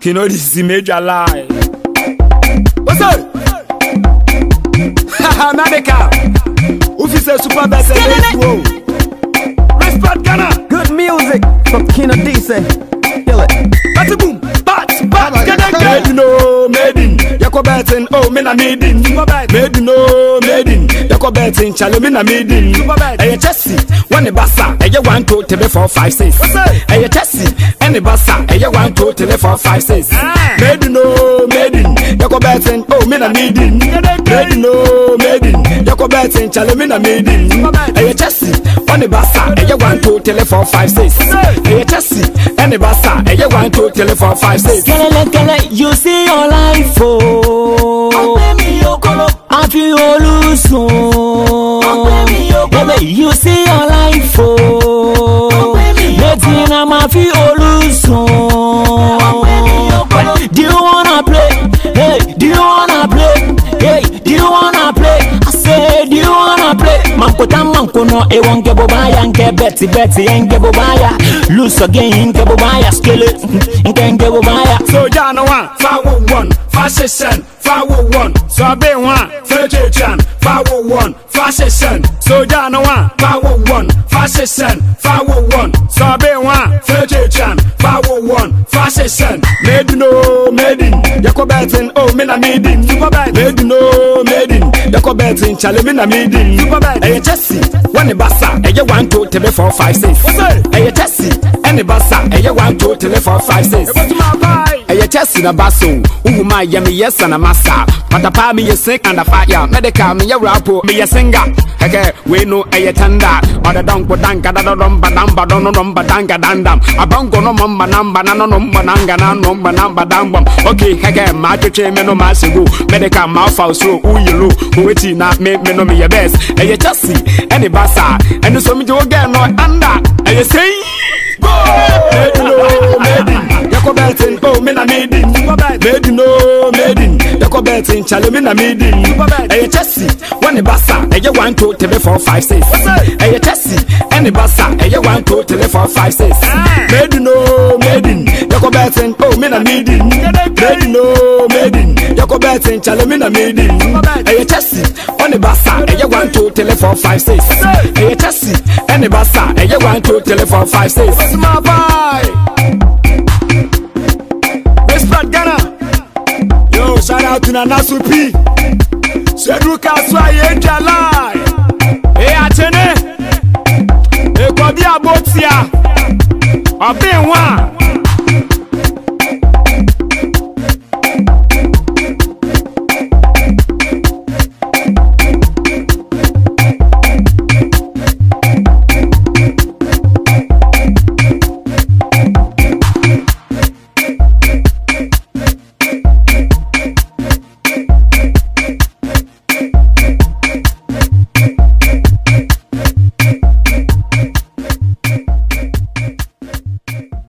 You know this is a major lie. What's up? Haha, Medical. Who is a super best? Respect Ghana. Good music from Kino Decent. Kill it. Batty boom, bat, made no, made in. Yako betting, oh, me na made in. Made no, made in. Yako betting, chale me na made in. Aye Chelsea, one bassa, aye 1 2 3 4 5 6. Aye Chelsea, any bassa, aye 1 2 3 4 5 6. Made no, made in. Yako betting, oh, me na made in. Made no, made in. Yako betting, chale me na made in. Aye Chelsea, one bassa, aye 1 2 3 4 5 6. Aye Chelsea, any bassa, aye 1 2 3 4 5 6. You see your life, oh. I feel baby, you see your life, oh. Letting I'm feel do you wanna play? Hey, do you wanna play? Hey, do you wanna play? I say, do you wanna play? Manko no, e won't bobaya, nke Betty, nke bobaya. Lose again, nke bobaya, skillet, nke bobaya. So Jana 1 511 fashion 511. So I be 1 30 511 fashion. So Jana 1 511 fashion 511. So I be 1 30 511 fashion. Made no, made in. Yako betting, oh, me na made in. Made no, made in. Yako betting, chale me na made in. Aye Chelsea, one bassa, aye 1 2 3 4 5 6. Aye Chelsea, any bassa, aye 1 2 3 4 5 6. Aye Chelsea na basso, uma yemi yes and a massa. Patapa me yes sick and a fire. Medical me ya rapo, me ya singer. Heke, we know aye tanda. Or the donk danka da domba damba domba danka dandam. A bongo no mamba namba no numba nanga na numba namba dambam. Okay, heke, macho me no masigu. Medical mouth out so uyulu. Waiting na me no me your best. Aye Chelsea, any bassa, and so me do again no under. Aye say, made no, made in. Yako betting, oh, me na made in. Made no, made in. Yako betting, chale me na made in. Aye Chelsea, one bassa, aye 1 2 3 4 5 6. Aye Chelsea, any bassa, aye 1 2 3 4 5 6. Made no, made in. Yako betting, oh, me na made in. Made no, made in. Yako betting, chale me na made in. Aye Chelsea, one bassa, aye 1 2 3 4 5 6. Aye Chelsea, any bassa, aye 1 2 3 4 5 6. What's my vibe? Respect Ghana. Yo, shout out to Nana Supi. Seduka Sway Jalai. Hey Atene. Hey Kobi Abotia. Obi Nwa.